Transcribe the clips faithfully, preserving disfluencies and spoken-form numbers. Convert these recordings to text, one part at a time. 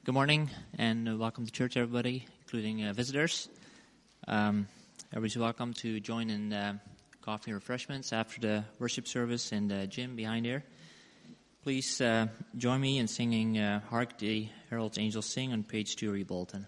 Good morning and welcome to church, everybody, including uh, visitors. Um, everybody's welcome to join in uh, coffee and refreshments after the worship service in the gym behind here. Please uh, join me in singing uh, Hark the Herald's Angels Sing on page two of your bulletin.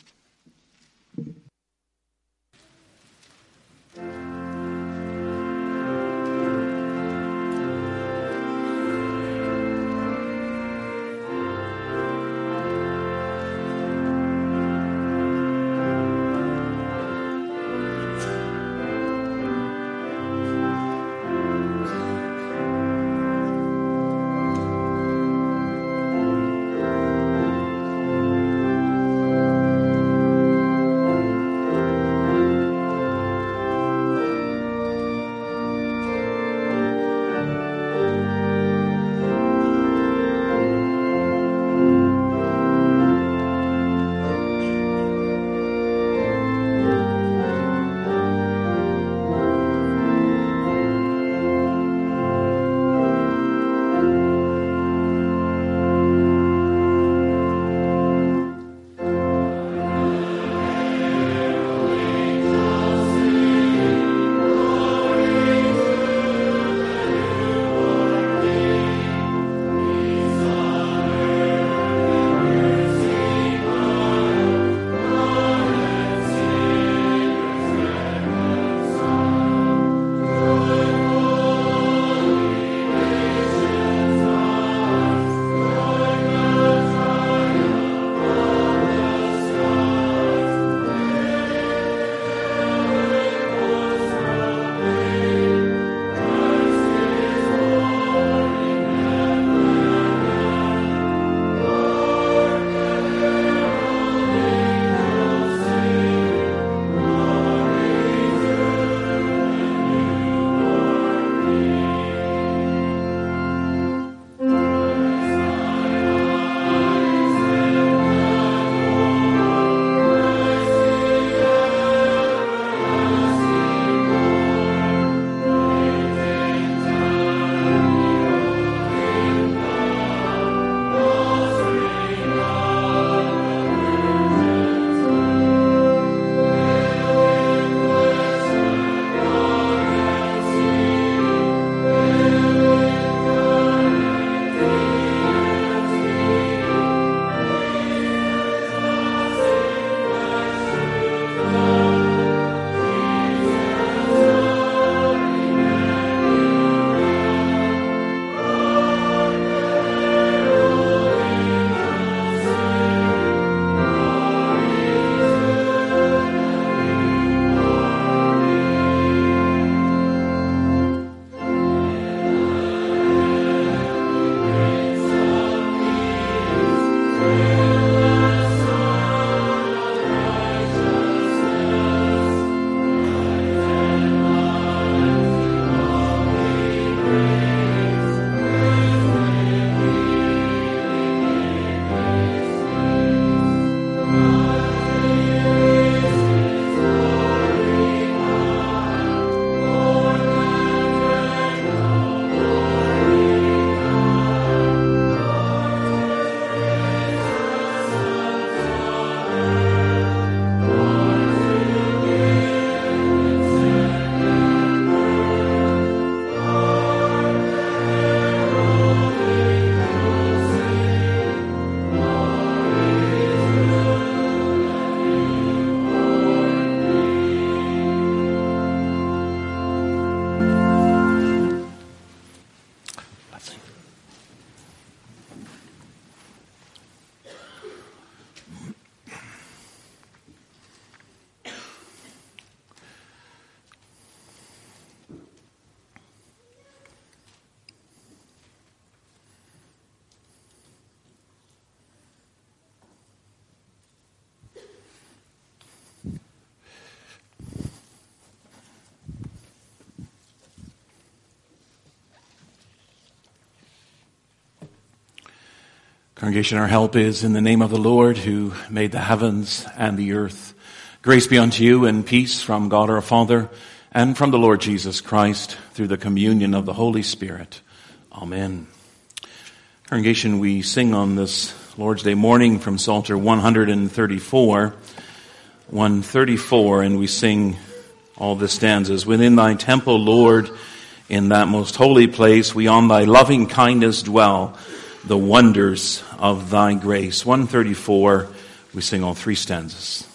Congregation, our help is in the name of the Lord who made the heavens and the earth. Grace be unto you and peace from God our Father and from the Lord Jesus Christ through the communion of the Holy Spirit. Amen. Congregation, we sing on this Lord's Day morning from Psalter one thirty-four, one thirty-four, and we sing all the stanzas. Within thy temple, Lord, in that most holy place, we on thy loving kindness dwell, the wonders of thy grace. one thirty-four, we sing all three stanzas.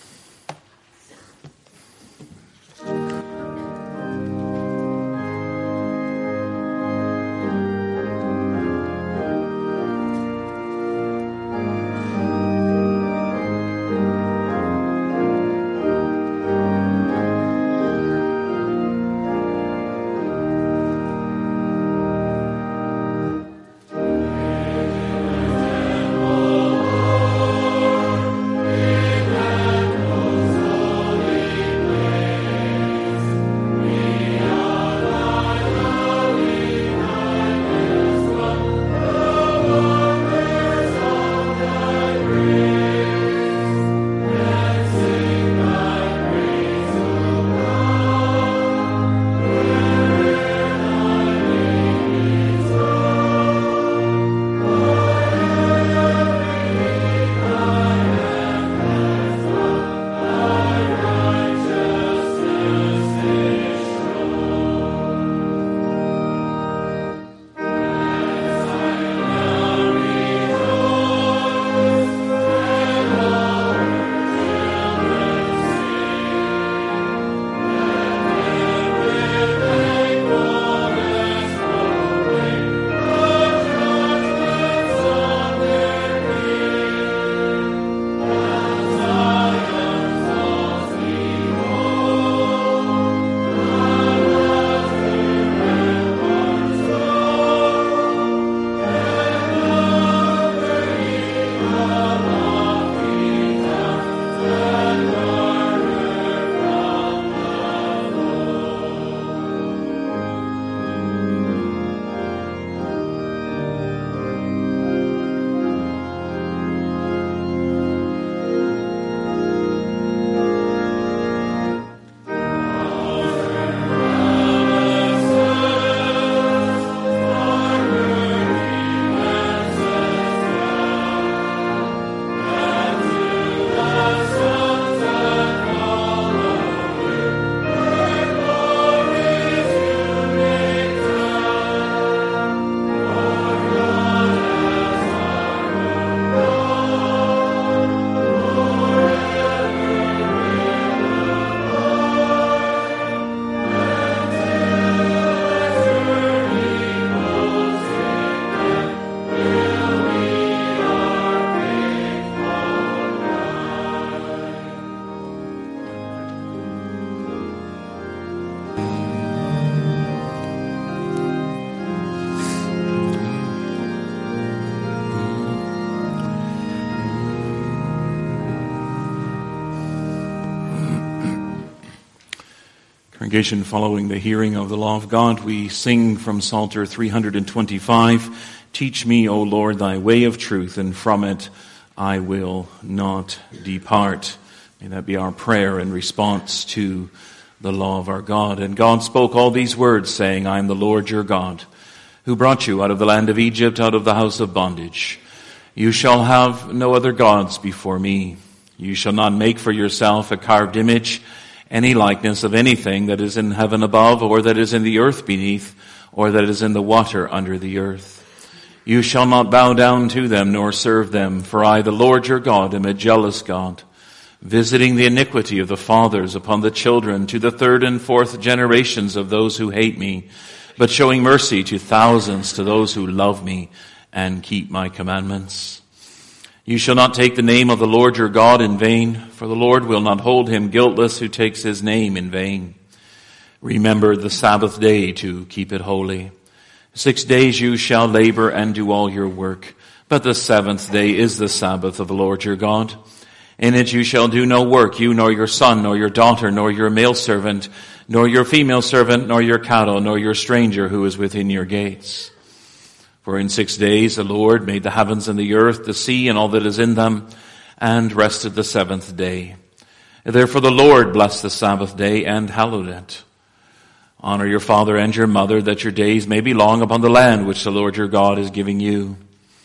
Congregation, following the hearing of the law of God, we sing from Psalter three twenty-five, Teach me, O Lord, thy way of truth, and from it I will not depart. May that be our prayer in response to the law of our God. And God spoke all these words, saying, I am the Lord your God, who brought you out of the land of Egypt, out of the house of bondage. You shall have no other gods before me. You shall not make for yourself a carved image, any likeness of anything that is in heaven above, or that is in the earth beneath, or that is in the water under the earth. You shall not bow down to them, nor serve them, for I, the Lord your God, am a jealous God, visiting the iniquity of the fathers upon the children, to the third and fourth generations of those who hate me, but showing mercy to thousands, to those who love me and keep my commandments. You shall not take the name of the Lord your God in vain, for the Lord will not hold him guiltless who takes his name in vain. Remember the Sabbath day to keep it holy. Six days you shall labor and do all your work, but the seventh day is the Sabbath of the Lord your God. In it you shall do no work, you nor your son, nor your daughter, nor your male servant, nor your female servant, nor your cattle, nor your stranger who is within your gates. For in six days the Lord made the heavens and the earth, the sea and all that is in them, and rested the seventh day. Therefore the Lord blessed the Sabbath day and hallowed it. Honor your father and your mother, that your days may be long upon the land which the Lord your God is giving you.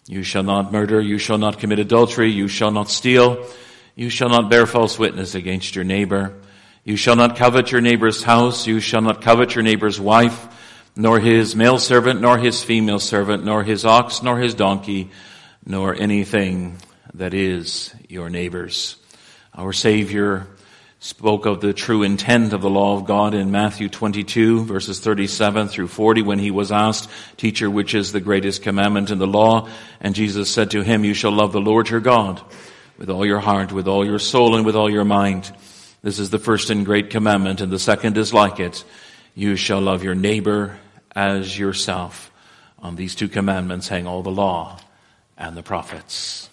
You shall not murder, you shall not commit adultery, you shall not steal, you shall not bear false witness against your neighbor. You shall not covet your neighbor's house, you shall not covet your neighbor's wife, nor his male servant, nor his female servant, nor his ox, nor his donkey, nor anything that is your neighbor's. Our Savior spoke of the true intent of the law of God in Matthew twenty-two, verses thirty-seven through forty, when he was asked, "Teacher, which is the greatest commandment in the law?" And Jesus said to him, "You shall love the Lord your God with all your heart, with all your soul, and with all your mind. This is the first and great commandment, and the second is like it. You shall love your neighbor as yourself. On these two commandments hang all the law and the prophets."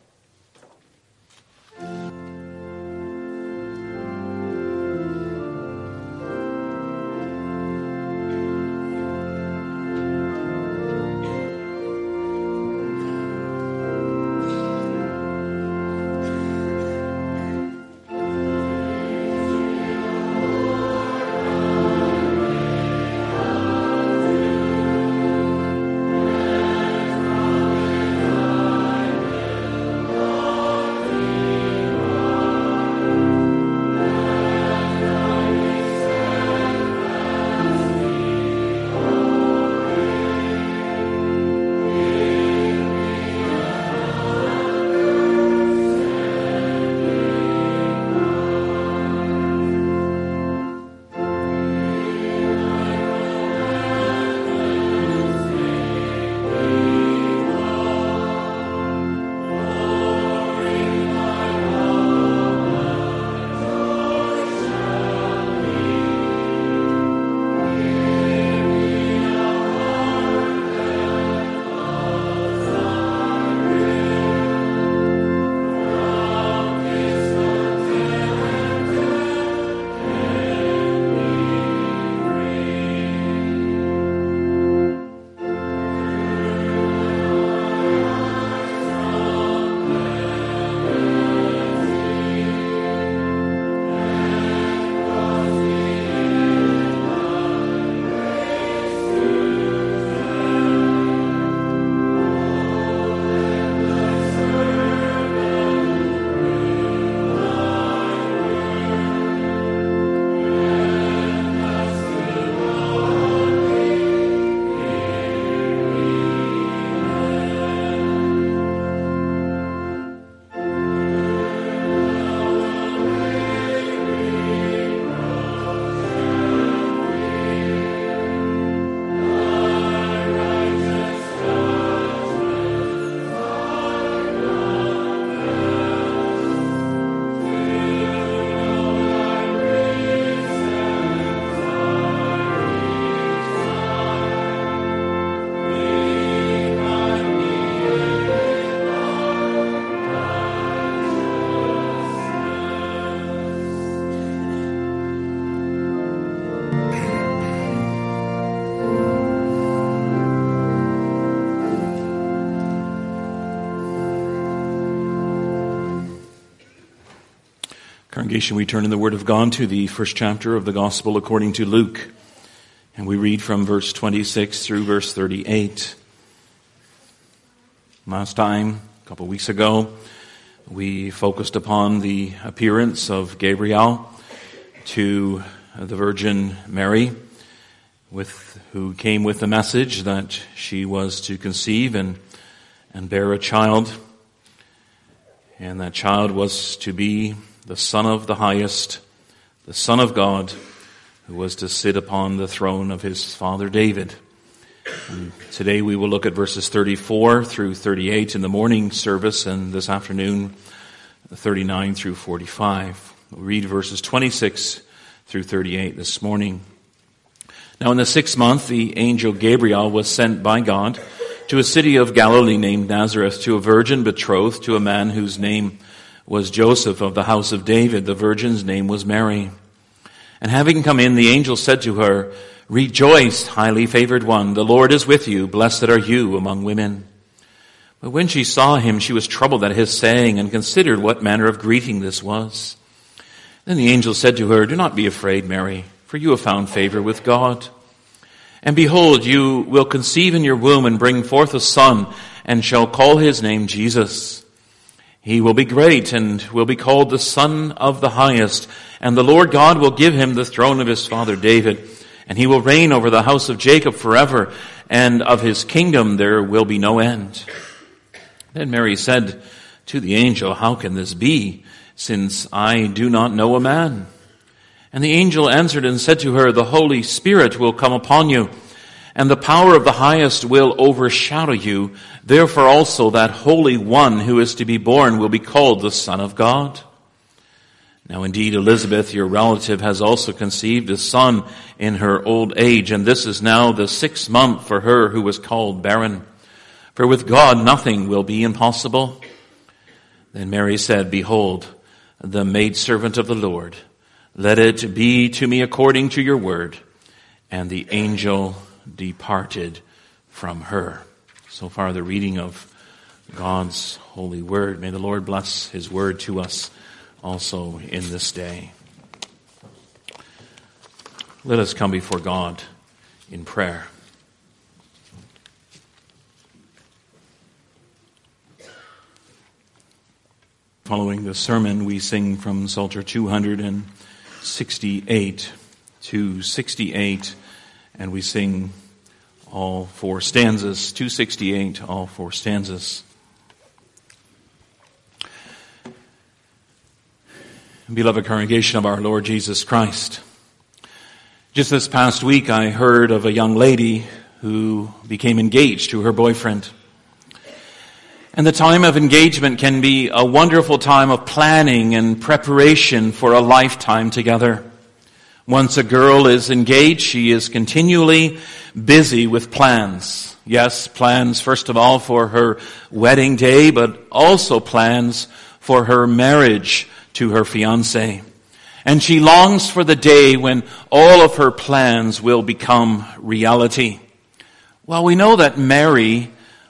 Congregation, we turn in the Word of God to the first chapter of the Gospel according to Luke. And we read from verse twenty-six through verse thirty-eight. Last time, a couple of weeks ago, we focused upon the appearance of Gabriel to the Virgin Mary, with who came with the message that she was to conceive and, and bear a child. And that child was to be the Son of the Highest, the Son of God, who was to sit upon the throne of his father David. And today we will look at verses thirty-four through thirty-eight in the morning service, and this afternoon thirty-nine through forty-five. We'll read verses twenty-six through thirty-eight this morning. Now in the sixth month, the angel Gabriel was sent by God to a city of Galilee named Nazareth, to a virgin betrothed to a man whose name was Joseph, of the house of David. The virgin's name was Mary. And having come in, the angel said to her, "Rejoice, highly favored one, the Lord is with you. Blessed are you among women." But when she saw him, she was troubled at his saying, and considered what manner of greeting this was. Then the angel said to her, "Do not be afraid, Mary, for you have found favor with God. And behold, you will conceive in your womb and bring forth a son, and shall call his name Jesus. He will be great and will be called the Son of the Highest, and the Lord God will give him the throne of his father David, and he will reign over the house of Jacob forever, and of his kingdom there will be no end. Then Mary said to the angel, How can this be, since I do not know a man? And the angel answered and said to her, The Holy Spirit will come upon you, and the power of the Highest will overshadow you. Therefore also that Holy One who is to be born will be called the Son of God. Now indeed Elizabeth, your relative, has also conceived a son in her old age, and this is now the sixth month for her who was called barren. For with God nothing will be impossible. Then Mary said, Behold, the maidservant of the Lord, let it be to me according to your word. And the angel departed from her. So far the reading of God's holy word. May the Lord bless his word to us also in this day. Let us come before God in prayer. Following the sermon, we sing from Psalter two hundred sixty-eight to sixty-eight, and we sing all four stanzas, two sixty-eight, all four stanzas. Beloved congregation of our Lord Jesus Christ, just this past week I heard of a young lady who became engaged to her boyfriend. And the time of engagement can be a wonderful time of planning and preparation for a lifetime together. Once a girl is engaged, she is continually busy with plans. Yes, plans first of all for her wedding day, but also plans for her marriage to her fiancé. And she longs for the day when all of her plans will become reality. Well, we know that Mary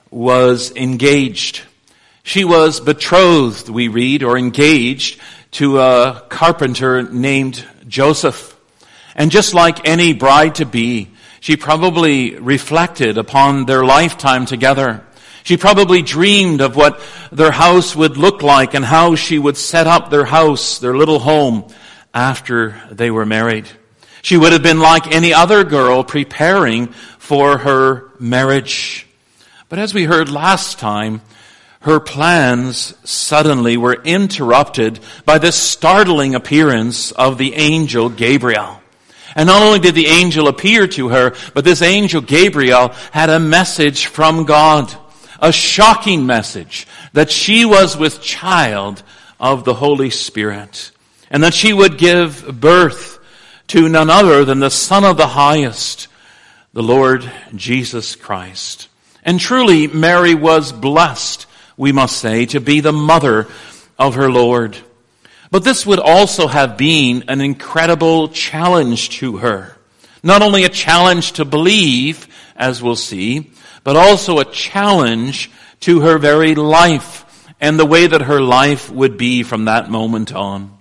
was engaged. She was betrothed, we read, or engaged to a carpenter named Joseph. And just like any bride-to-be, she probably reflected upon their lifetime together. She probably dreamed of what their house would look like and how she would set up their house, their little home, after they were married. She would have been like any other girl preparing for her marriage. But as we heard last time, her plans suddenly were interrupted by the startling appearance of the angel Gabriel. And not only did the angel appear to her, but this angel Gabriel had a message from God, a shocking message that she was with child of the Holy Spirit, and that she would give birth to none other than the Son of the Highest, the Lord Jesus Christ. And truly, Mary was blessed, we must say, to be the mother of her Lord. But this would also have been an incredible challenge to her. Not only a challenge to believe, as we'll see, but also a challenge to her very life and the way that her life would be from that moment on.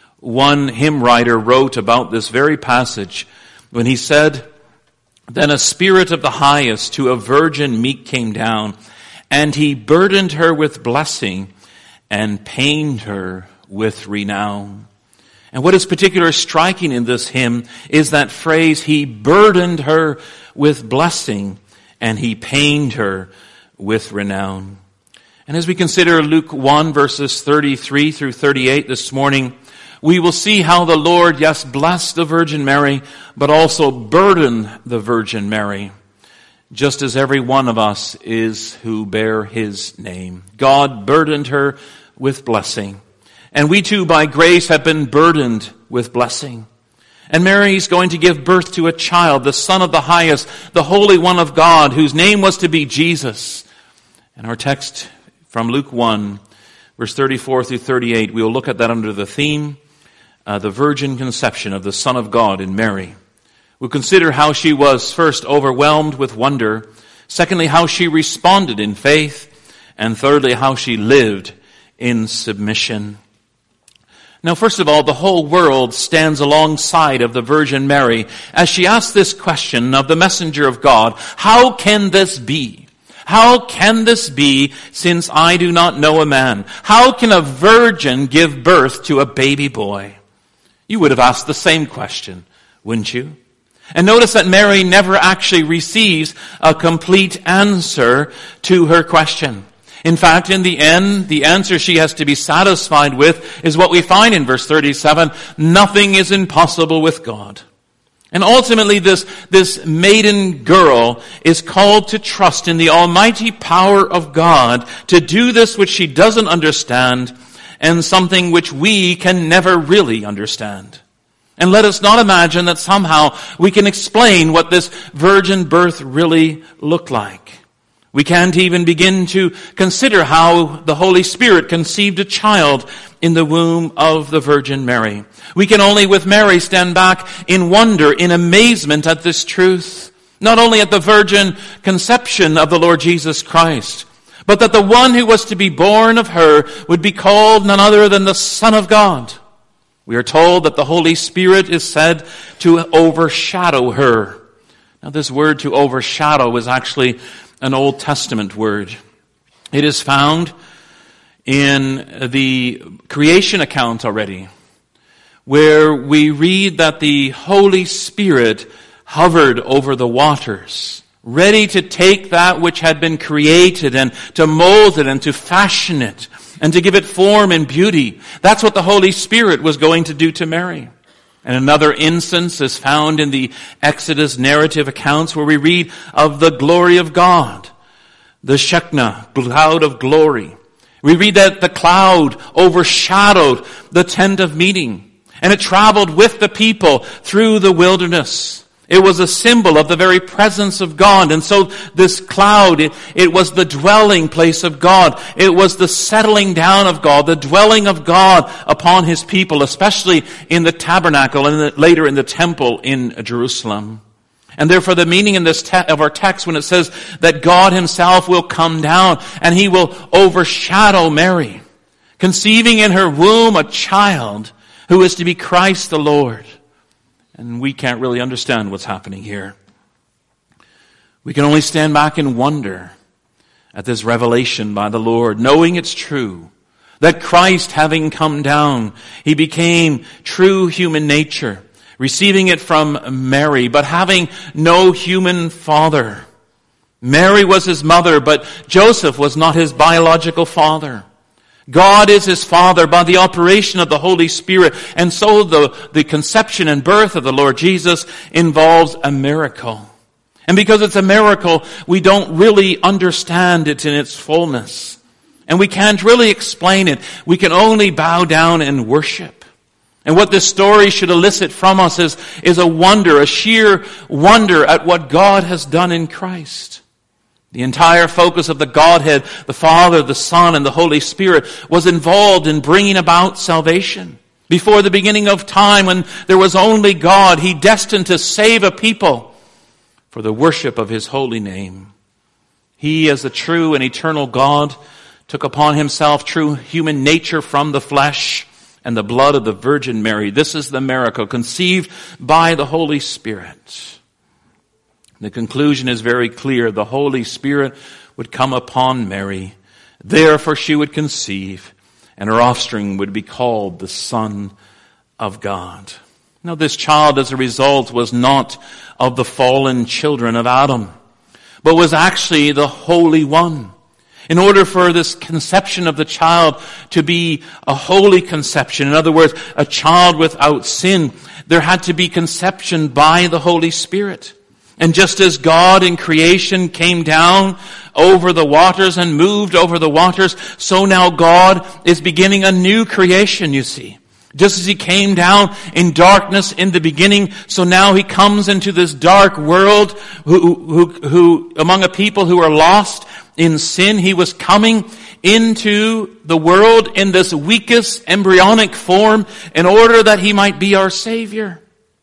One hymn writer wrote about this very passage when he said, Then a spirit of the highest to a virgin meek came down, and he burdened her with blessing and pained her with renown. And what is particularly striking in this hymn is that phrase, he burdened her with blessing and he pained her with renown. And as we consider Luke one verses thirty-three through thirty-eight this morning, we will see how the Lord, yes, blessed the Virgin Mary, but also burdened the Virgin Mary, just as every one of us is who bear his name. God burdened her with blessing. And we too, by grace, have been burdened with blessing. And Mary is going to give birth to a child, the Son of the Highest, the Holy One of God, whose name was to be Jesus. And our text from Luke one, verse thirty-four through thirty-eight, we will look at that under the theme, uh, the virgin conception of the Son of God in Mary. We'll consider how she was first overwhelmed with wonder, secondly, how she responded in faith, and thirdly, how she lived in submission. Now, first of all, the whole world stands alongside of the Virgin Mary as she asks this question of the messenger of God, how can this be? How can this be, since I do not know a man? How can a virgin give birth to a baby boy? You would have asked the same question, wouldn't you? And notice that Mary never actually receives a complete answer to her question. In fact, in the end, the answer she has to be satisfied with is what we find in verse thirty-seven. Nothing is impossible with God. And ultimately, this, this maiden girl is called to trust in the almighty power of God to do this which she doesn't understand, and something which we can never really understand. And let us not imagine that somehow we can explain what this virgin birth really looked like. We can't even begin to consider how the Holy Spirit conceived a child in the womb of the Virgin Mary. We can only with Mary stand back in wonder, in amazement at this truth. Not only at the virgin conception of the Lord Jesus Christ, but that the one who was to be born of her would be called none other than the Son of God. We are told that the Holy Spirit is said to overshadow her. Now this word to overshadow is actually an Old Testament word. It is found in the creation account already, where we read that the Holy Spirit hovered over the waters, ready to take that which had been created and to mold it and to fashion it and to give it form and beauty. That's what the Holy Spirit was going to do to Mary. And another instance is found in the Exodus narrative accounts where we read of the glory of God, the Shekinah, cloud of glory. We read that the cloud overshadowed the tent of meeting, and it traveled with the people through the wilderness. It was a symbol of the very presence of God. And so this cloud, it, it was the dwelling place of God. It was the settling down of God, the dwelling of God upon his people, especially in the tabernacle and the, later in the temple in Jerusalem. And therefore the meaning in this te- of our text when it says that God himself will come down and he will overshadow Mary, conceiving in her womb a child who is to be Christ the Lord. And we can't really understand what's happening here. We can only stand back and wonder at this revelation by the Lord, knowing it's true, that Christ, having come down, he became true human nature, receiving it from Mary, but having no human father. Mary was his mother, but Joseph was not his biological father. God is his Father by the operation of the Holy Spirit. And so the, the conception and birth of the Lord Jesus involves a miracle. And because it's a miracle, we don't really understand it in its fullness. And we can't really explain it. We can only bow down and worship. And what this story should elicit from us is, is a wonder, a sheer wonder at what God has done in Christ. The entire focus of the Godhead, the Father, the Son, and the Holy Spirit was involved in bringing about salvation. Before the beginning of time, when there was only God, he destined to save a people for the worship of his holy name. He, as the true and eternal God, took upon himself true human nature from the flesh and the blood of the Virgin Mary. This is the miracle conceived by the Holy Spirit. The conclusion is very clear. The Holy Spirit would come upon Mary. Therefore she would conceive, and her offspring would be called the Son of God. Now this child, as a result, was not of the fallen children of Adam, but was actually the Holy One. In order for this conception of the child to be a holy conception, in other words, a child without sin, there had to be conception by the Holy Spirit. And just as God in creation came down over the waters and moved over the waters, so now God is beginning a new creation, you see. Just as he came down in darkness in the beginning, so now he comes into this dark world who, who, who among a people who are lost in sin. He was coming into the world in this weakest embryonic form in order that he might be our Savior.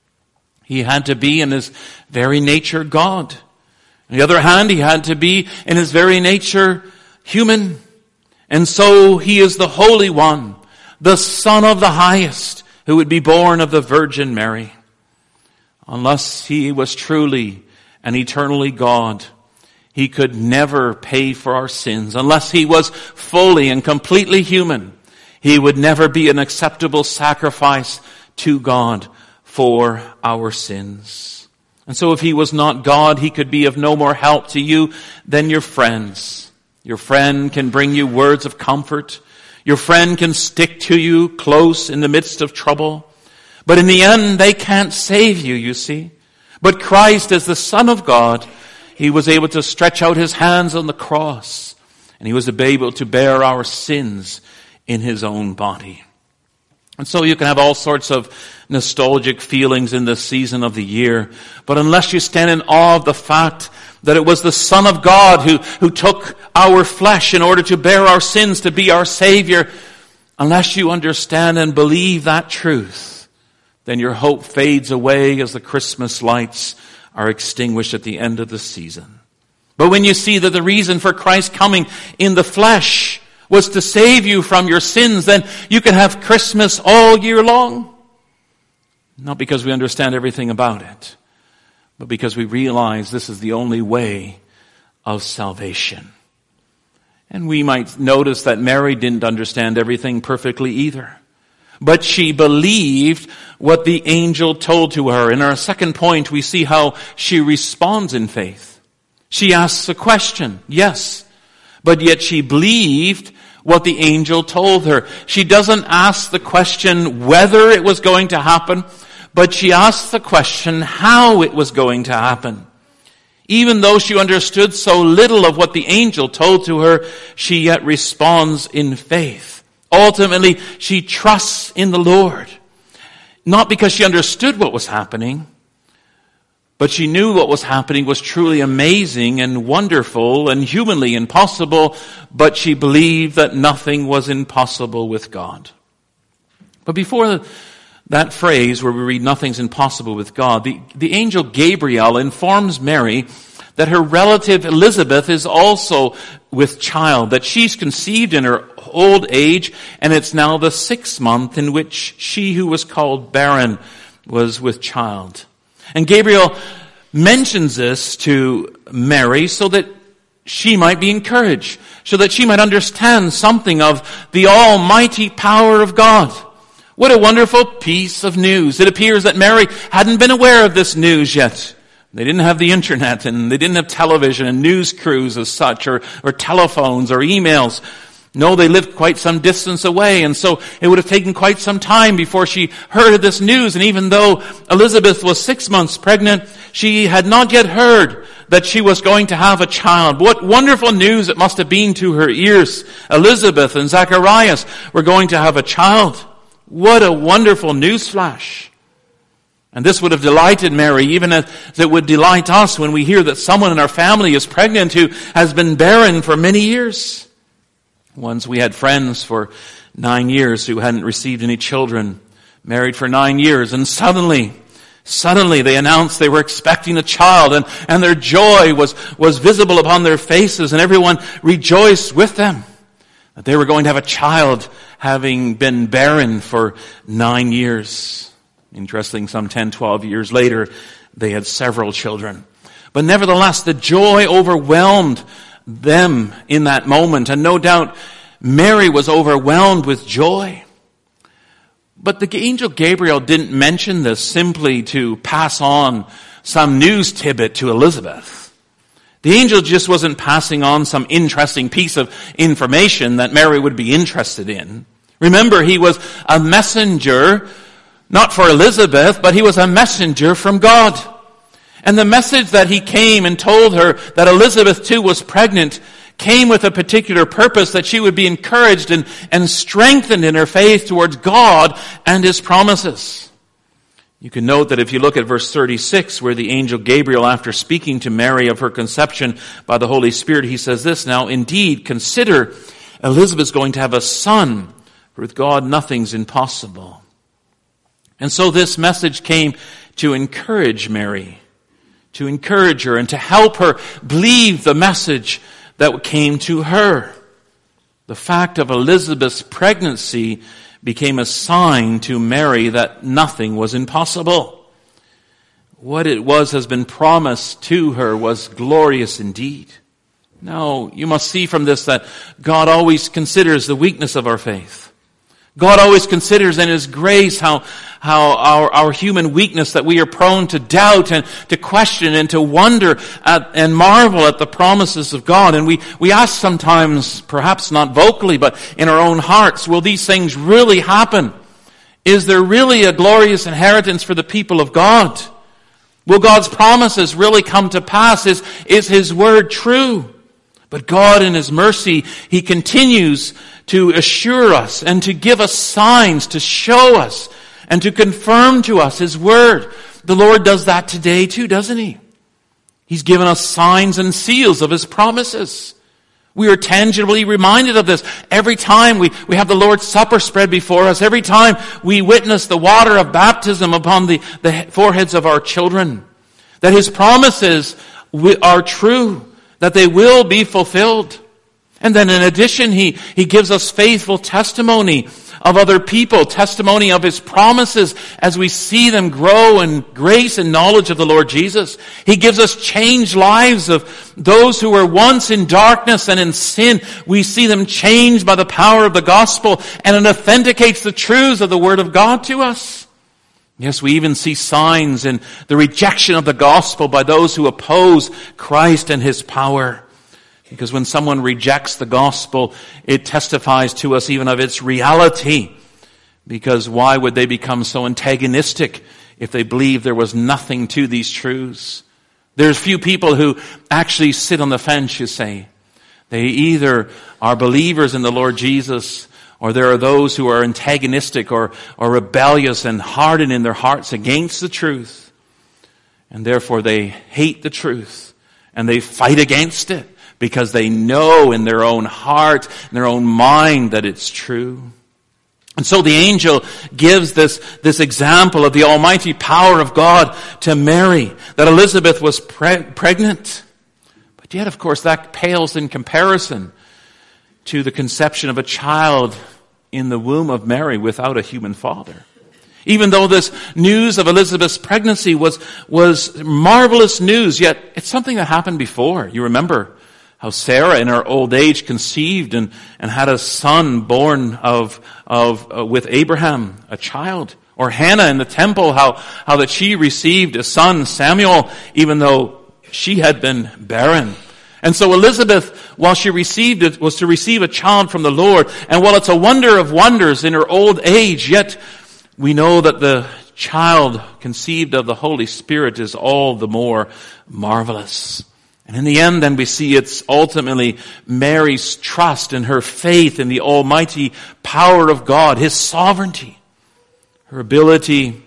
He had to be in his very nature God. On the other hand, he had to be in his very nature human. And so he is the Holy One, the Son of the Highest, who would be born of the Virgin Mary. Unless he was truly and eternally God, He could never pay for our sins unless he was fully and completely human. He would never be an acceptable sacrifice to God for our sins. And so if he was not God, he could be of no more help to you than your friends. Your friend can bring you words of comfort. Your friend can stick to you close in the midst of trouble. But in the end, they can't save you, you see. But Christ, as the Son of God, he was able to stretch out his hands on the cross, and he was able to bear our sins in his own body. And so you can have all sorts of nostalgic feelings in this season of the year, but unless you stand in awe of the fact that it was the Son of God who, who took our flesh in order to bear our sins, to be our Savior, unless you understand and believe that truth, then your hope fades away as the Christmas lights are extinguished at the end of the season. But when you see that the reason for Christ coming in the flesh was to save you from your sins, then you can have Christmas all year long. Not because we understand everything about it, but because we realize this is the only way of salvation. And we might notice that Mary didn't understand everything perfectly either. But she believed what the angel told to her. In our second point, we see how she responds in faith. She asks a question, yes, but yet she believed what the angel told her. She doesn't ask the question whether it was going to happen, but she asks the question how it was going to happen. Even though she understood so little of what the angel told to her, she yet responds in faith. Ultimately, she trusts in the Lord. Not because she understood what was happening, but she knew what was happening was truly amazing and wonderful and humanly impossible, but she believed that nothing was impossible with God. But before that phrase where we read nothing's impossible with God, the, the angel Gabriel informs Mary that her relative Elizabeth is also with child, that she's conceived in her old age, and it's now the sixth month in which she who was called barren was with child. And Gabriel mentions this to Mary so that she might be encouraged, so that she might understand something of the almighty power of God. What a wonderful piece of news. It appears that Mary hadn't been aware of this news yet. They didn't have the internet, and they didn't have television and news crews as such, or, or telephones or emails. No, they lived quite some distance away, and so it would have taken quite some time before she heard of this news. And even though Elizabeth was six months pregnant, she had not yet heard that she was going to have a child. What wonderful news it must have been to her ears. Elizabeth and Zacharias were going to have a child. What a wonderful newsflash. And this would have delighted Mary, even as it would delight us when we hear that someone in our family is pregnant who has been barren for many years. Once we had friends for nine years who hadn't received any children, married for nine years, and suddenly, suddenly they announced they were expecting a child, and, and their joy was, was visible upon their faces, and everyone rejoiced with them that they were going to have a child having been barren for nine years. Interesting, some ten, twelve years later, they had several children. But nevertheless, the joy overwhelmed them in that moment. And no doubt, Mary was overwhelmed with joy. But the angel Gabriel didn't mention this simply to pass on some news tidbit to Elizabeth. The angel just wasn't passing on some interesting piece of information that Mary would be interested in. Remember, he was a messenger, not for Elizabeth, but he was a messenger from God. And the message that he came and told her that Elizabeth too was pregnant came with a particular purpose, that she would be encouraged and, and strengthened in her faith towards God and his promises. You can note that if you look at verse thirty-six, where the angel Gabriel, after speaking to Mary of her conception by the Holy Spirit, he says this, "Now indeed, consider, Elizabeth's going to have a son, for with God nothing's impossible." And so this message came to encourage Mary, to encourage her and to help her believe the message that came to her. The fact of Elizabeth's pregnancy became a sign to Mary that nothing was impossible. what it was has been promised to her was glorious indeed. No, you must see from this that God always considers the weakness of our faith. God always considers in His grace how, how our, our human weakness, that we are prone to doubt and to question and to wonder at, and marvel at the promises of God. And we, we ask sometimes, perhaps not vocally, but in our own hearts, will these things really happen? Is there really a glorious inheritance for the people of God? Will God's promises really come to pass? Is, is His word true? But God in His mercy, He continues to assure us and to give us signs, to show us and to confirm to us His word. The Lord does that today too, doesn't He? He's given us signs and seals of His promises. We are tangibly reminded of this every time we, we have the Lord's Supper spread before us, every time we witness the water of baptism upon the, the foreheads of our children, that His promises are true, that they will be fulfilled. And then in addition, He, He gives us faithful testimony of other people, testimony of His promises as we see them grow in grace and knowledge of the Lord Jesus. He gives us changed lives of those who were once in darkness and in sin. We see them changed by the power of the gospel, and it authenticates the truths of the Word of God to us. Yes, we even see signs in the rejection of the gospel by those who oppose Christ and His power. Because when someone rejects the gospel, it testifies to us even of its reality. Because why would they become so antagonistic if they believe there was nothing to these truths? There's few people who actually sit on the fence, you say. They either are believers in the Lord Jesus, or there are those who are antagonistic or, or rebellious and hardened in their hearts against the truth. And therefore they hate the truth and they fight against it because they know in their own heart, in their own mind, that it's true. And so the angel gives this, this example of the almighty power of God to Mary, that Elizabeth was pre- pregnant. But yet, of course, that pales in comparison to the conception of a child in the womb of Mary without a human father. Even though this news of Elizabeth's pregnancy was, was marvelous news, yet it's something that happened before. You remember how Sarah in her old age conceived and, and had a son born of, of, uh, with Abraham, a child. Or Hannah in the temple, how, how that she received a son, Samuel, even though she had been barren. And so Elizabeth, while she received it, was to receive a child from the Lord. And while it's a wonder of wonders in her old age, yet we know that the child conceived of the Holy Spirit is all the more marvelous. And in the end, then, we see it's ultimately Mary's trust and her faith in the almighty power of God, His sovereignty, her ability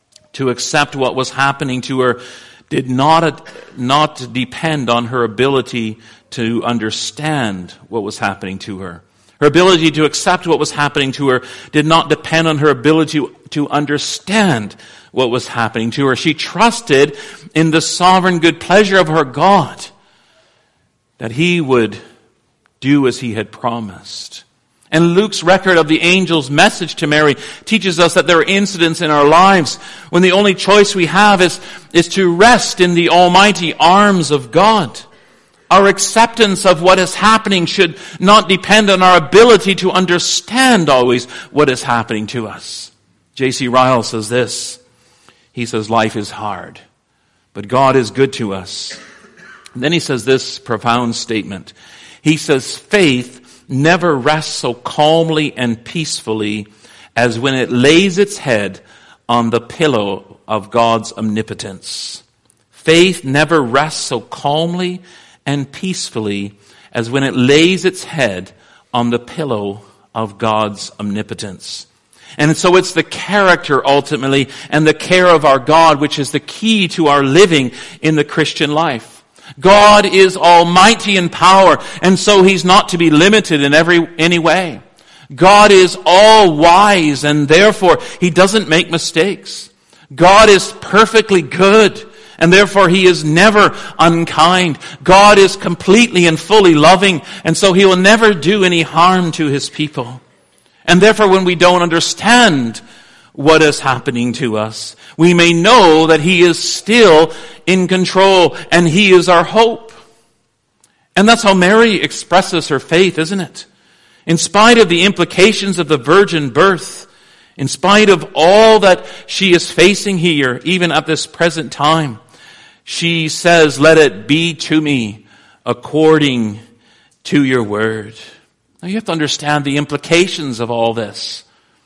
to accept what was happening to her did not, not depend on her ability to understand what was happening to her. Her ability to accept what was happening to her did not depend on her ability to, to understand what was happening to her. She trusted in the sovereign good pleasure of her God, that He would do as He had promised. And Luke's record of the angel's message to Mary teaches us that there are incidents in our lives when the only choice we have is, is to rest in the almighty arms of God. Our acceptance of what is happening should not depend on our ability to understand always what is happening to us. J C Ryle says this. He says, life is hard, but God is good to us. And then he says this profound statement. He says, faith never rests so calmly and peacefully as when it lays its head on the pillow of God's omnipotence. Faith never rests so calmly and peacefully as when it lays its head on the pillow of God's omnipotence. And so it's the character ultimately and the care of our God which is the key to our living in the Christian life. God is almighty in power, and so He's not to be limited in every any way. God is all wise, and therefore He doesn't make mistakes. God is perfectly good, and therefore He is never unkind. God is completely and fully loving, and so He will never do any harm to His people. And therefore when we don't understand what is happening to us. We may know that he is still in control and he is our hope. And that's how Mary expresses her faith, isn't it? In spite of the implications of the virgin birth, in spite of all that she is facing here, even at this present time, she says, "Let it be to me according to your word." Now you have to understand the implications of all this.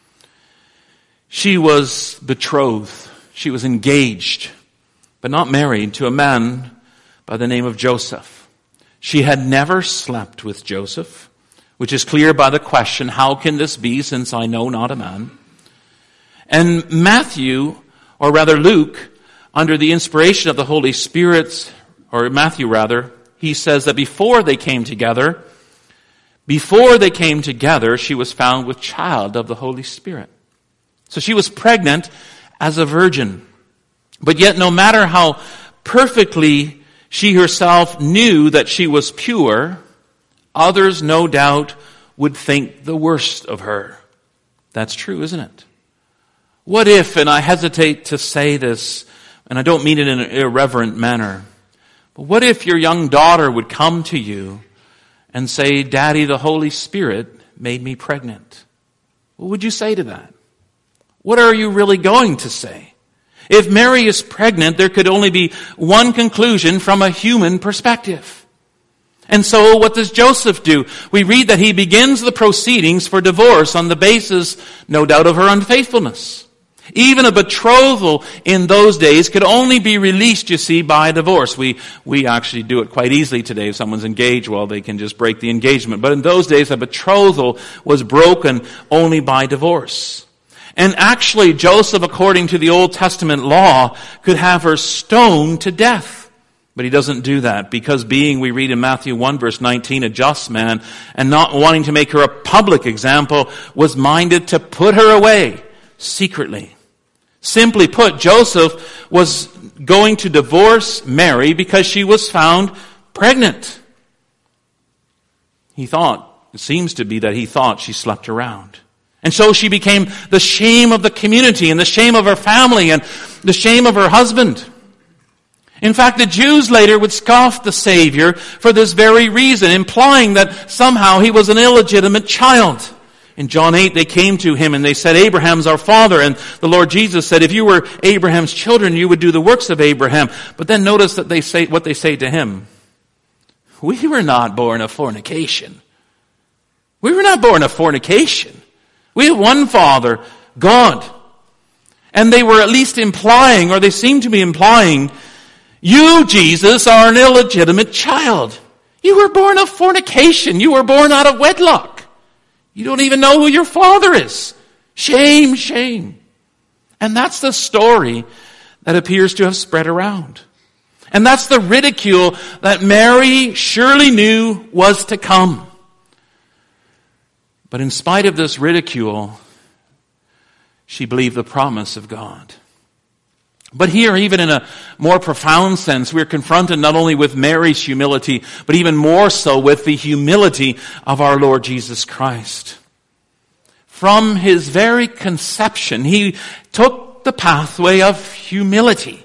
She was betrothed. She was engaged, but not married, to a man by the name of Joseph. She had never slept with Joseph, which is clear by the question, "How can this be, since I know not a man?" And Matthew, or rather Luke, under the inspiration of the Holy Spirit, or Matthew rather, he says that before they came together, before they came together, she was found with child of the Holy Spirit. So she was pregnant as a virgin. But yet, no matter how perfectly she herself knew that she was pure, others no doubt would think the worst of her. That's true, isn't it? What if, and I hesitate to say this, and I don't mean it in an irreverent manner, but what if your young daughter would come to you and say, "Daddy, the Holy Spirit made me pregnant"? What would you say to that? What are you really going to say? If Mary is pregnant, there could only be one conclusion from a human perspective. And so what does Joseph do? We read that he begins the proceedings for divorce on the basis, no doubt, of her unfaithfulness. Even a betrothal in those days could only be released, you see, by divorce. We we actually do it quite easily today. If someone's engaged, well, they can just break the engagement. But in those days, a betrothal was broken only by divorce. And actually, Joseph, according to the Old Testament law, could have her stoned to death. But he doesn't do that, because being, we read in Matthew one verse nineteen, a just man, and not wanting to make her a public example, was minded to put her away secretly. Simply put, Joseph was going to divorce Mary because she was found pregnant. He thought, it seems to be that he thought she slept around. And so she became the shame of the community and the shame of her family and the shame of her husband. In fact, the Jews later would scoff the Savior for this very reason, implying that somehow he was an illegitimate child. In John eight, they came to him and they said, "Abraham's our father." And the Lord Jesus said, "If you were Abraham's children, you would do the works of Abraham." But then notice that they say what they say to him. "We were not born of fornication. We were not born of fornication. We have one Father, God." And they were at least implying, or they seem to be implying, you, Jesus, are an illegitimate child. You were born of fornication. You were born out of wedlock. You don't even know who your father is. Shame, shame. And that's the story that appears to have spread around. And that's the ridicule that Mary surely knew was to come. But in spite of this ridicule, she believed the promise of God. But here, even in a more profound sense, we're confronted not only with Mary's humility, but even more so with the humility of our Lord Jesus Christ. From his very conception, he took the pathway of humility.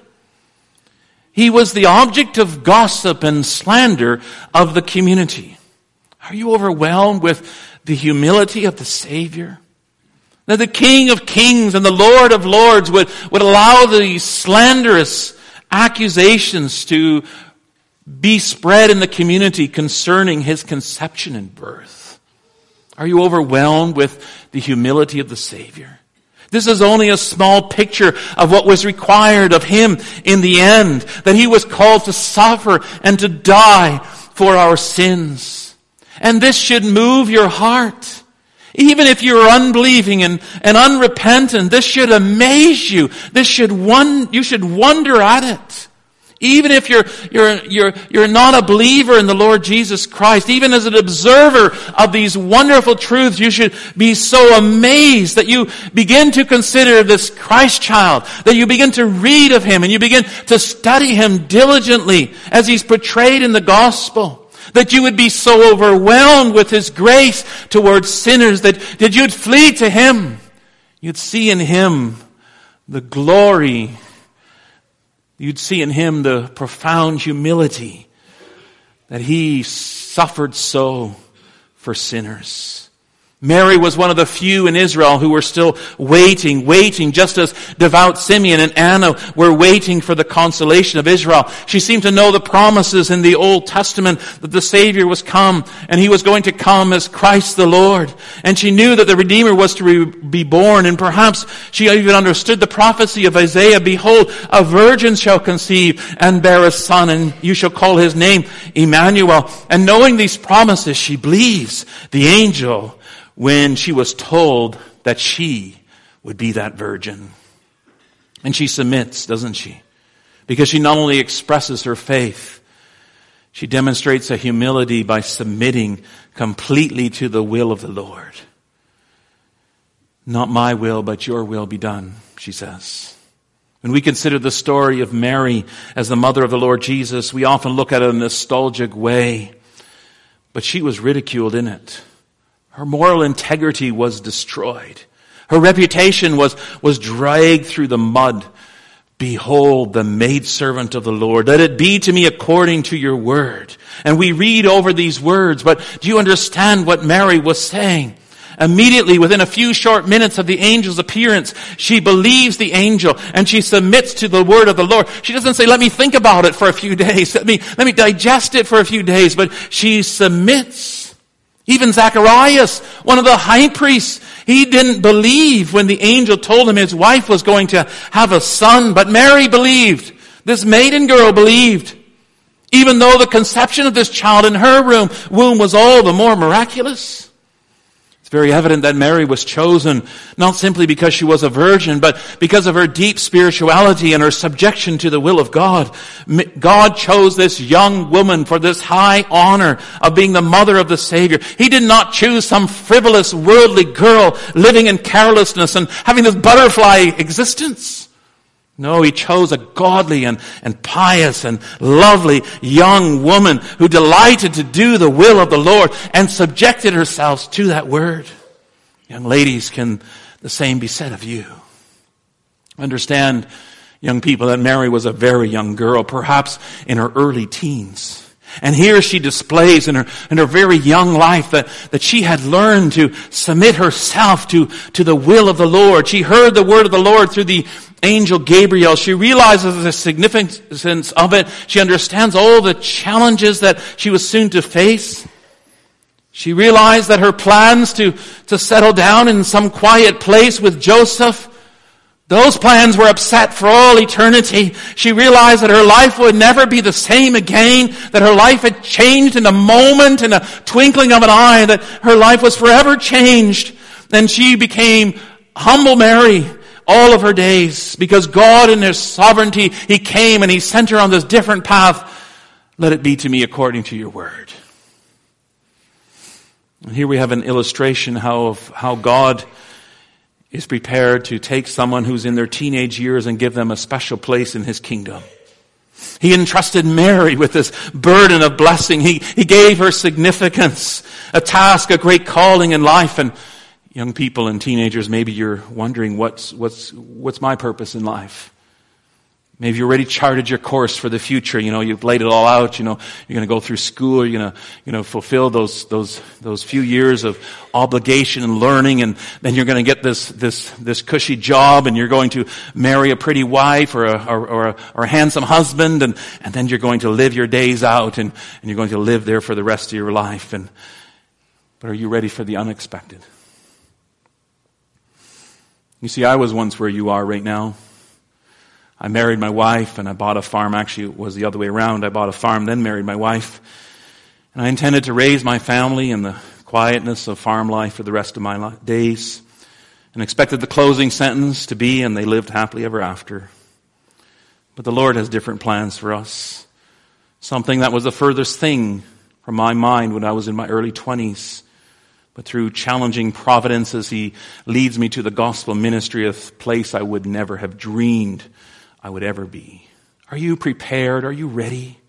He was the object of gossip and slander of the community. Are you overwhelmed with the humility of the Savior? That the King of Kings and the Lord of Lords would, would allow these slanderous accusations to be spread in the community concerning his conception and birth. Are you overwhelmed with the humility of the Savior? This is only a small picture of what was required of him in the end, that he was called to suffer and to die for our sins. And this should move your heart. Even if you're unbelieving and, and unrepentant, this should amaze you. This should one, you should wonder at it. Even if you're, you're, you're, you're not a believer in the Lord Jesus Christ, even as an observer of these wonderful truths, you should be so amazed that you begin to consider this Christ child, that you begin to read of him and you begin to study him diligently as he's portrayed in the gospel. That you would be so overwhelmed with his grace towards sinners that, that you'd flee to him. You'd see in him the glory. You'd see in him the profound humility that he suffered so for sinners. Mary was one of the few in Israel who were still waiting, waiting, just as devout Simeon and Anna were waiting for the consolation of Israel. She seemed to know the promises in the Old Testament that the Savior was come, and he was going to come as Christ the Lord. And she knew that the Redeemer was to be born, and perhaps she even understood the prophecy of Isaiah, "Behold, a virgin shall conceive and bear a son, and you shall call his name Emmanuel." And knowing these promises, she believes the angel when she was told that she would be that virgin. And she submits, doesn't she? Because she not only expresses her faith, she demonstrates a humility by submitting completely to the will of the Lord. "Not my will, but your will be done," she says. When we consider the story of Mary as the mother of the Lord Jesus, we often look at it in a nostalgic way. But she was ridiculed in it. Her moral integrity was destroyed. Her reputation was, was dragged through the mud. "Behold, the maidservant of the Lord. Let it be to me according to your word." And we read over these words, but do you understand what Mary was saying? Immediately, within a few short minutes of the angel's appearance, she believes the angel and she submits to the word of the Lord. She doesn't say, "Let me think about it for a few days. Let me, let me digest it for a few days." But she submits. Even Zacharias, one of the high priests, he didn't believe when the angel told him his wife was going to have a son. But Mary believed. This maiden girl believed. Even though the conception of this child in her room, womb was all the more miraculous. It's very evident that Mary was chosen not simply because she was a virgin, but because of her deep spirituality and her subjection to the will of God. God chose this young woman for this high honor of being the mother of the Savior. He did not choose some frivolous, worldly girl living in carelessness and having this butterfly existence. No, he chose a godly and, and pious and lovely young woman who delighted to do the will of the Lord and subjected herself to that word. Young ladies, can the same be said of you? Understand, young people, that Mary was a very young girl, perhaps in her early teens. And here she displays in her, in her very young life that, that she had learned to submit herself to, to the will of the Lord. She heard the word of the Lord through the angel Gabriel. She realizes the significance of it. She understands all the challenges that she was soon to face. She realized that her plans to, to settle down in some quiet place with Joseph, those plans were upset for all eternity. She realized that her life would never be the same again, that her life had changed in a moment, in a twinkling of an eye, that her life was forever changed. And she became humble Mary all of her days, because God in His sovereignty, He came and He sent her on this different path. "Let it be to me according to your word." And here we have an illustration how of how God is prepared to take someone who's in their teenage years and give them a special place in His kingdom. He entrusted Mary with this burden of blessing. He, he gave her significance, a task, a great calling in life. And young people and teenagers, maybe you're wondering, what's, what's, what's my purpose in life? Maybe you already charted your course for the future. You know, you've laid it all out. You know, you're going to go through school. You're going to, you know, fulfill those, those, those few years of obligation and learning. And then you're going to get this, this, this cushy job, and you're going to marry a pretty wife or a, or, or a, or a handsome husband. And, and then you're going to live your days out, and, and you're going to live there for the rest of your life. And, but are you ready for the unexpected? You see, I was once where you are right now. I married my wife and I bought a farm. Actually, it was the other way around. I bought a farm, then married my wife. And I intended to raise my family in the quietness of farm life for the rest of my days, and expected the closing sentence to be, "and they lived happily ever after." But the Lord has different plans for us. Something that was the furthest thing from my mind when I was in my early twenties. But through challenging providences, He leads me to the gospel ministry, a place I would never have dreamed I would ever be. Are you prepared? Are you ready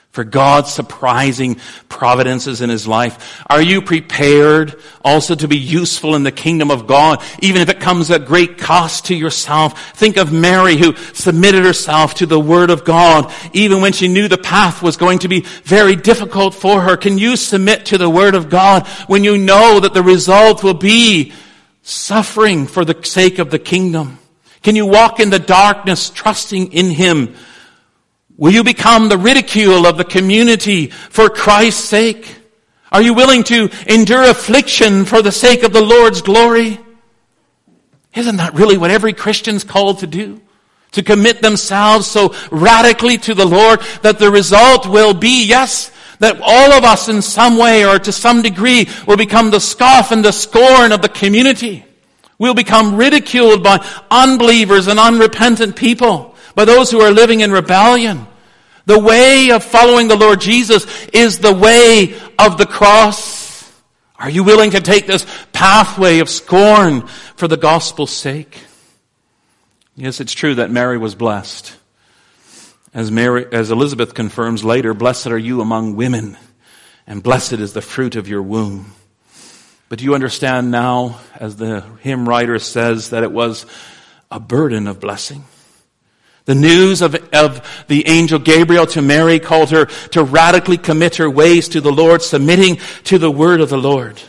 for God's surprising providences in his life? Are you prepared also to be useful in the kingdom of God, even if it comes at great cost to yourself? Think of Mary, who submitted herself to the Word of God, even when she knew the path was going to be very difficult for her. Can you submit to the Word of God when you know that the result will be suffering for the sake of the kingdom? Can you walk in the darkness, trusting in him? Will you become the ridicule of the community for Christ's sake? Are you willing to endure affliction for the sake of the Lord's glory? Isn't that really what every Christian's called to do? To commit themselves so radically to the Lord that the result will be, yes, that all of us in some way or to some degree will become the scoff and the scorn of the community. We'll become ridiculed by unbelievers and unrepentant people, by those who are living in rebellion. The way of following the Lord Jesus is the way of the cross. Are you willing to take this pathway of scorn for the gospel's sake? Yes, it's true that Mary was blessed. As Mary, as Elizabeth confirms later, blessed are you among women, and blessed is the fruit of your womb. But do you understand now, as the hymn writer says, that it was a burden of blessing? The news of, of the angel Gabriel to Mary called her to radically commit her ways to the Lord, submitting to the word of the Lord.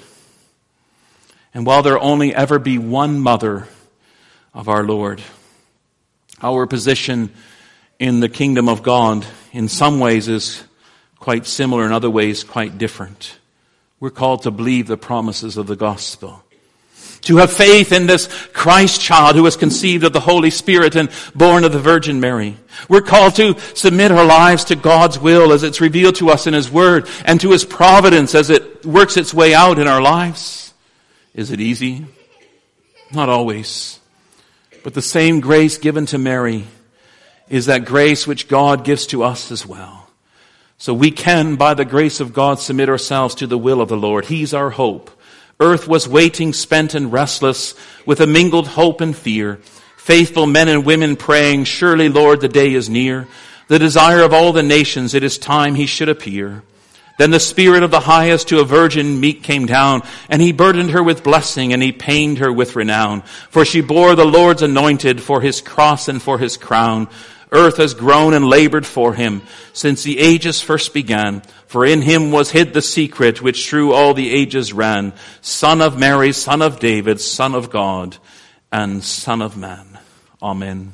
And while there only ever be one mother of our Lord, our position in the kingdom of God in some ways is quite similar, in other ways quite different. We're called to believe the promises of the gospel, to have faith in this Christ child who was conceived of the Holy Spirit and born of the Virgin Mary. We're called to submit our lives to God's will as it's revealed to us in his word, and to his providence as it works its way out in our lives. Is it easy? Not always. But the same grace given to Mary is that grace which God gives to us as well. So we can, by the grace of God, submit ourselves to the will of the Lord. He's our hope. Earth was waiting, spent and restless, with a mingled hope and fear. Faithful men and women praying, surely, Lord, the day is near. The desire of all the nations, it is time he should appear. Then the Spirit of the highest to a virgin meek came down, and he burdened her with blessing, and he pained her with renown. For she bore the Lord's anointed, for his cross and for his crown. Earth has grown and labored for him since the ages first began. For in him was hid the secret which through all the ages ran. Son of Mary, Son of David, Son of God, and Son of Man. Amen.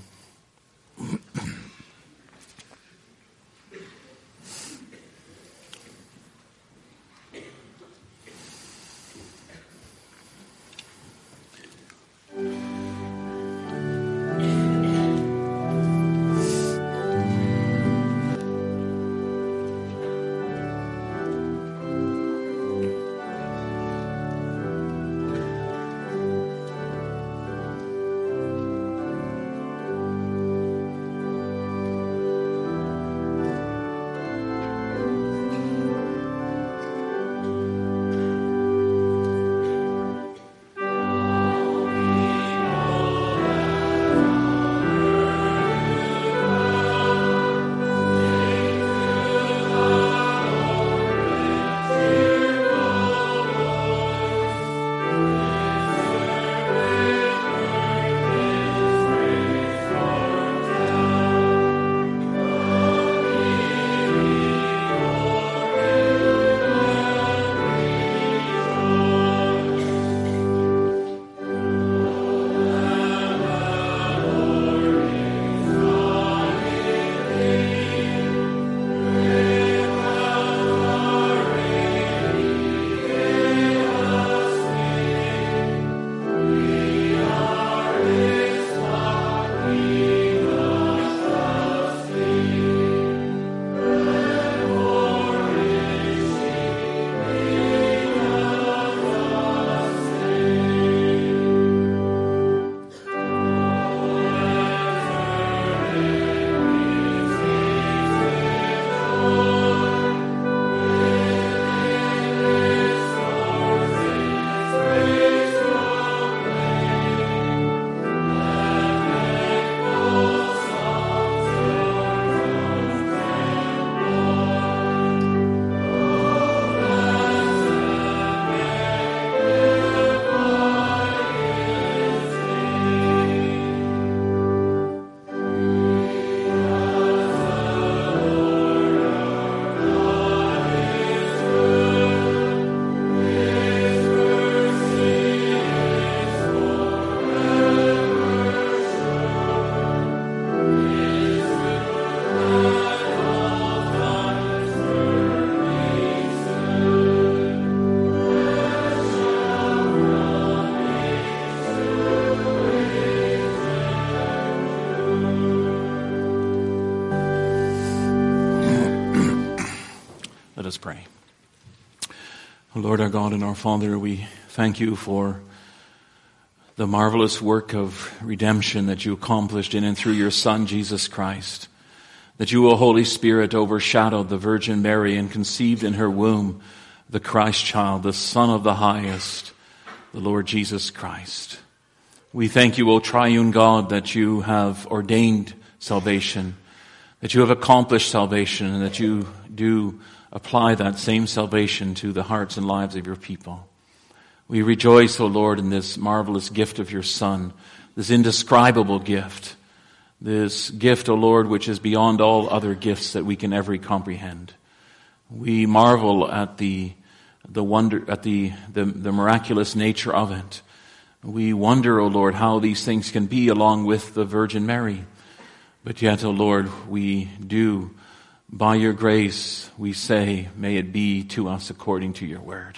Lord our God and our Father, we thank you for the marvelous work of redemption that you accomplished in and through your Son, Jesus Christ. That you, O Holy Spirit, overshadowed the Virgin Mary and conceived in her womb the Christ child, the Son of the highest, the Lord Jesus Christ. We thank you, O triune God, that you have ordained salvation, that you have accomplished salvation, and that you do apply that same salvation to the hearts and lives of your people. We rejoice, O Lord, in this marvelous gift of your Son, this indescribable gift, this gift, O Lord, which is beyond all other gifts that we can ever comprehend. We marvel at the the wonder, at the, the, the miraculous nature of it. We wonder, O Lord, how these things can be along with the Virgin Mary. But yet, O Lord, we do, by your grace, we say, may it be to us according to your word.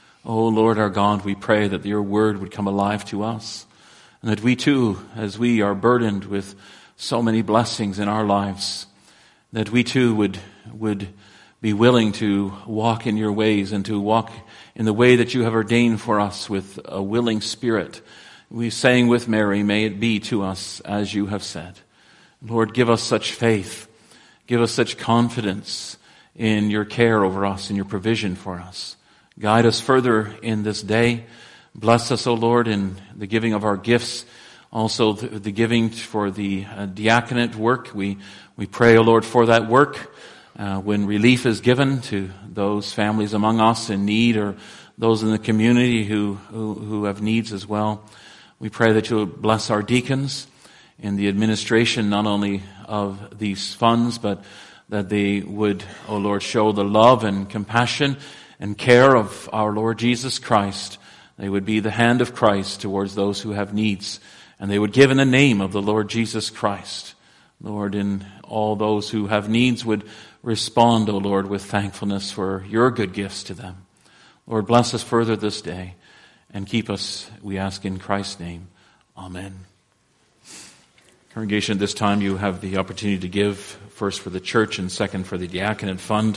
O Lord our God, we pray that your word would come alive to us, and that we too, as we are burdened with so many blessings in our lives, that we too would, would be willing to walk in your ways and to walk in the way that you have ordained for us with a willing spirit. We saying with Mary, may it be to us as you have said. Lord, give us such faith. Give us such confidence in your care over us and your provision for us. Guide us further in this day. Bless us, O Lord, in the giving of our gifts. Also the, the giving for the uh, diaconate work. We, we pray, O Lord, for that work. Uh, when relief is given to those families among us in need, or those in the community who, who, who have needs as well. We pray that you will bless our deacons in the administration not only of these funds, but that they would, O Lord, show the love and compassion and care of our Lord Jesus Christ. They would be the hand of Christ towards those who have needs, and they would give in the name of the Lord Jesus Christ. Lord, and all those who have needs would respond, O Lord, with thankfulness for your good gifts to them. Lord, bless us further this day and keep us, we ask in Christ's name. Amen. Congregation, at this time you have the opportunity to give, first for the church and second for the diaconate fund.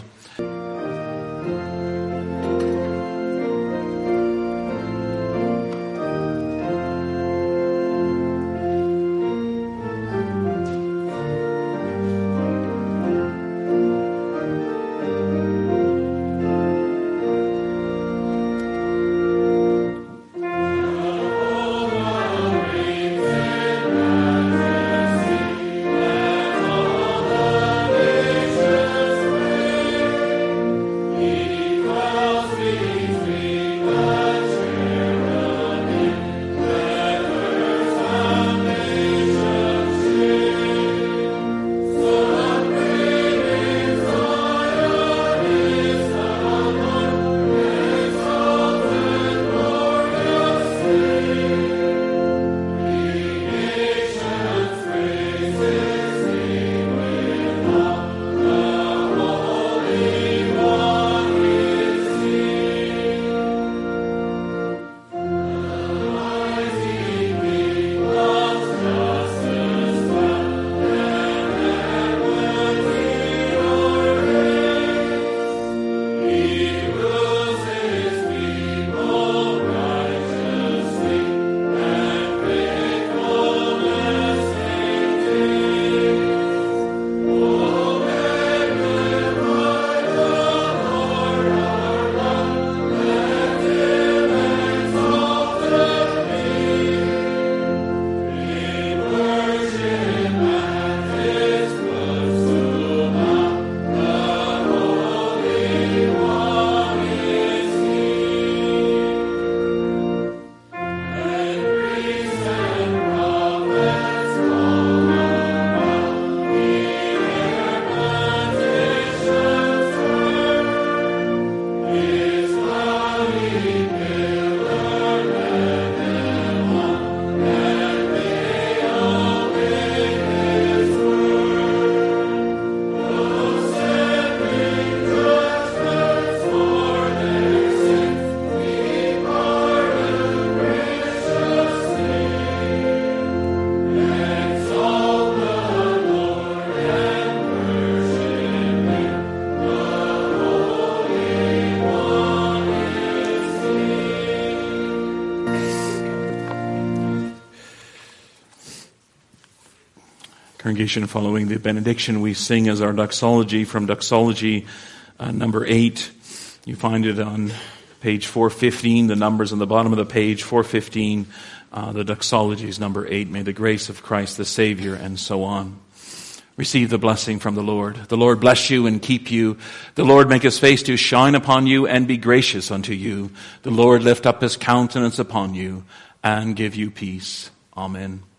Congregation, following the benediction, we sing as our doxology from doxology uh, number eight. You find it on page four fifteen, the numbers on the bottom of the page, four fifteen. Uh, the doxology is number eight. May the grace of Christ the Savior, and so on. Receive the blessing from the Lord. The Lord bless you and keep you. The Lord make his face to shine upon you and be gracious unto you. The Lord lift up his countenance upon you and give you peace. Amen.